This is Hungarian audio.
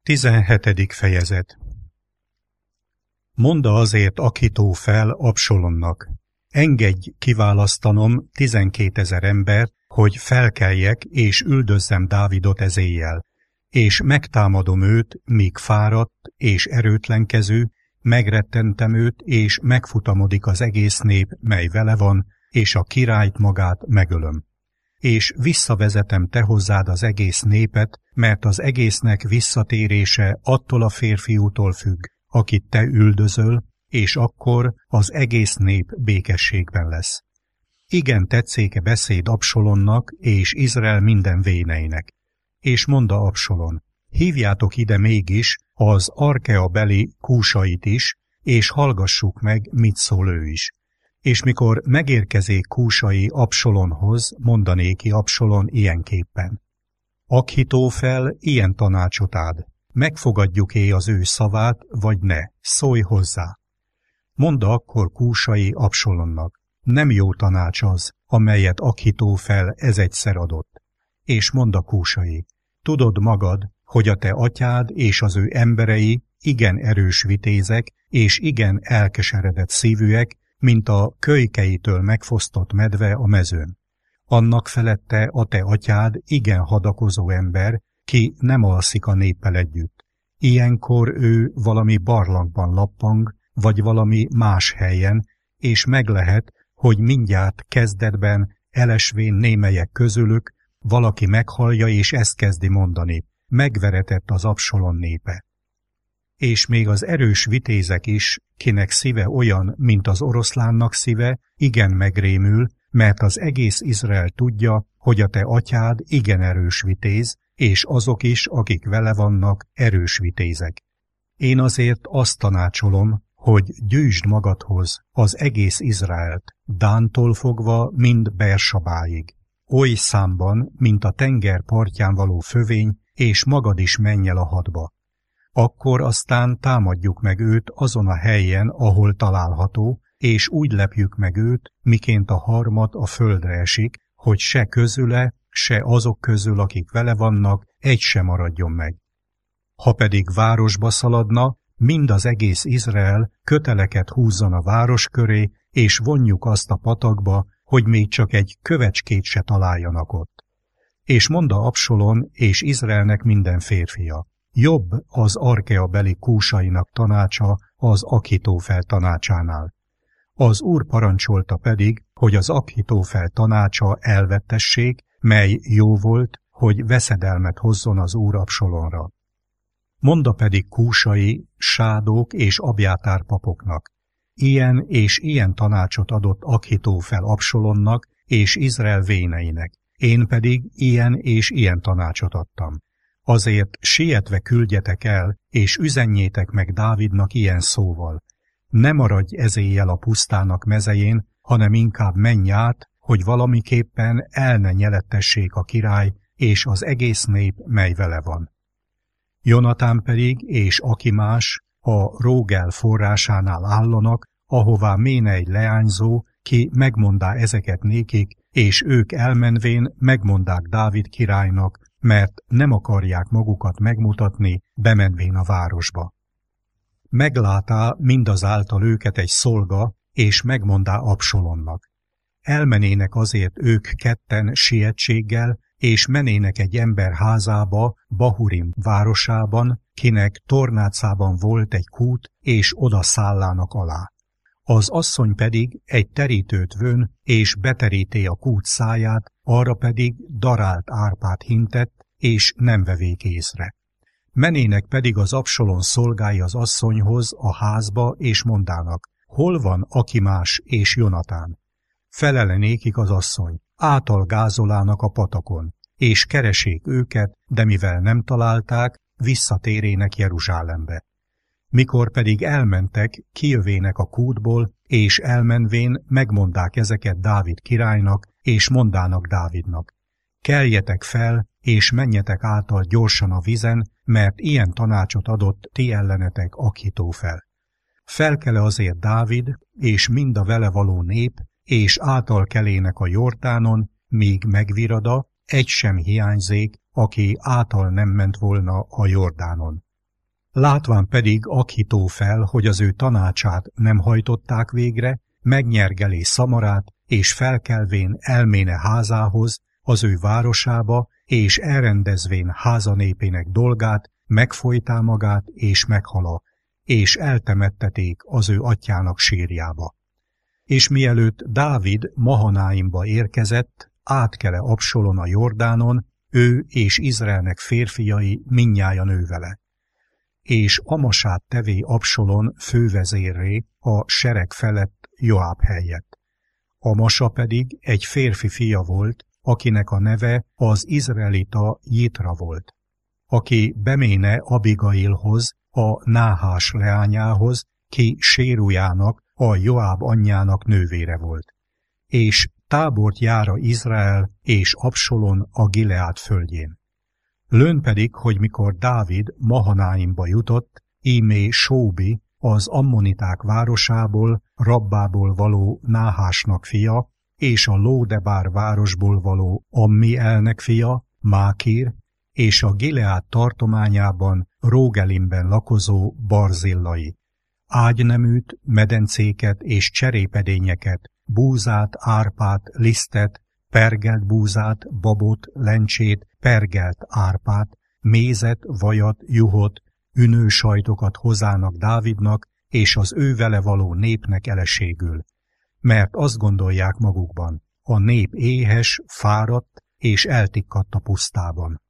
17. fejezet. Mondd azért Achitófel Absalomnak: engedj kiválasztanom 12 000 embert, hogy felkeljek és üldözzem Dávidot ez éjjel, és megtámadom őt, míg fáradt és erőtlenkező, megrettentem őt, és megfutamodik az egész nép, mely vele van, és a királyt magát megölöm. És visszavezetem te hozzád az egész népet, mert az egésznek visszatérése attól a férfiútól függ, akit te üldözöl, és akkor az egész nép békességben lesz. Igen tetszéke beszéd Absalomnak és Izrael minden véneinek. És mondta Absalom: hívjátok ide mégis az Arkea-beli Kúsait is, és hallgassuk meg, mit szól ő is. És mikor megérkezik Kúsai Absalomhoz, mondanéki Absalom ilyenképpen: Achitófel ilyen tanácsot ad, megfogadjuk-e az ő szavát, vagy ne, szólj hozzá. Mondta akkor Kúsai Absalomnak: nem jó tanács az, amelyet Achitófel egyszer adott. És mondta Kúsai: tudod magad, hogy a te atyád és az ő emberei igen erős vitézek, és igen elkeseredett szívűek, mint a kölykeitől megfosztott medve a mezőn. Annak felette a te atyád igen hadakozó ember, ki nem alszik a néppel együtt. Ilyenkor ő valami barlangban lappang, vagy valami más helyen, és meglehet, hogy mindjárt kezdetben, elesvén némelyek közülük, valaki meghallja, és ezt kezdi mondani: megveretett az Absalom népe. És még az erős vitézek is, kinek szíve olyan, mint az oroszlánnak szíve, igen megrémül, mert az egész Izrael tudja, hogy a te atyád igen erős vitéz, és azok is, akik vele vannak, erős vitézek. Én azért azt tanácsolom, hogy gyűjtsd magadhoz az egész Izraelt, Dántól fogva mind Bersabáig, oly számban, mint a tenger partján való fövény, és magad is menj el a hadba. Akkor aztán támadjuk meg őt azon a helyen, ahol található, és úgy lepjük meg őt, miként a harmat a földre esik, hogy se közüle, se azok közül, akik vele vannak, egy sem maradjon meg. Ha pedig városba szaladna, mind az egész Izrael köteleket húzzon a város köré, és vonjuk azt a patakba, hogy még csak egy kövecskét se találjanak ott. És mondta Absalom és Izraelnek minden férfia: jobb az Arkea-beli Kúsainak tanácsa az Achitófel tanácsánál. Az Úr parancsolta pedig, hogy az Achitófel tanácsa elvettessék, mely jó volt, hogy veszedelmet hozzon az Úr Absalomra. Mondta pedig Kúsai, Sádók és Abjátár papoknak: ilyen és ilyen tanácsot adott Achitófel Absalomnak és Izrael véneinek, én pedig ilyen és ilyen tanácsot adtam. Azért sietve küldjetek el, és üzenjétek meg Dávidnak ilyen szóval: ne maradj ezéjjel a pusztának mezején, hanem inkább menj át, hogy valamiképpen el ne nyelettessék a király és az egész nép, mely vele van. Jonatán pedig és Akimás a Rógel forrásánál állanak, ahová méne egy leányzó, ki megmondá ezeket nékik, és ők elmenvén megmondák Dávid királynak, mert nem akarják magukat megmutatni, bemenvén a városba. Meglátá mindazáltal őket egy szolga, és megmondá Absalomnak. Elmenének azért ők ketten sietséggel, és menének egy ember házába, Bahurim városában, kinek tornácában volt egy kút, és oda szállának alá. Az asszony pedig egy terítőt vön, és beteríté a kút száját, arra pedig darált árpát hintett, és nem vevék észre. Menének pedig az Absalom szolgái az asszonyhoz a házba, és mondának: hol van Akimás és Jonatán? Felelenékik az asszony: átalgázolának a patakon, és keresék őket, de mivel nem találták, visszatérének Jeruzsálembe. Mikor pedig elmentek, kijövének a kútból, és elmenvén megmondák ezeket Dávid királynak, és mondának Dávidnak: keljetek fel, és menjetek által gyorsan a vizen, mert ilyen tanácsot adott ti ellenetek Achitófel. Felkele azért Dávid, és mind a vele való nép, és általkelének a Jordánon, míg megvirada, egy sem hiányzik, aki által nem ment volna a Jordánon. Látván pedig Akhitófel, hogy az ő tanácsát nem hajtották végre, megnyergelé Szamarát, és felkelvén elméne házához, az ő városába, és elrendezvén háza népének dolgát, megfojtá magát, és meghala, és eltemetteték az ő atyának sírjába. És mielőtt Dávid Mahanáimba érkezett, átkele Absalon a Jordánon, ő és Izraelnek férfiai mindnyájan ő vele. És Amasát tevé Absalon fővezérré a sereg felett Joáb helyett. Amasa pedig egy férfi fia volt, akinek a neve az izraelita Jitra volt, aki beméne Abigailhoz, a Náhás leányához, ki Sérujának, a Joáb anyjának nővére volt. És tábort jára Izrael és Absalon a Gileád földjén. Lőn pedig, hogy mikor Dávid Mahanáimba jutott, ímé Sóbi, az ammoniták városából, Rabbából való Náhásnak fia, és a Lódebár városból való Ammielnek fia, Mákir, és a Gileád tartományában, Rógelimben lakozó Barzillai. Ágyneműt, medencéket és cserépedényeket, búzát, árpát, lisztet, pergelt búzát, babot, lencsét, pergelt árpát, mézet, vajat, juhot, ünősajtokat hozának Dávidnak és az ő vele való népnek eleségül. Mert azt gondolják magukban, a nép éhes, fáradt és eltikkadt a pusztában.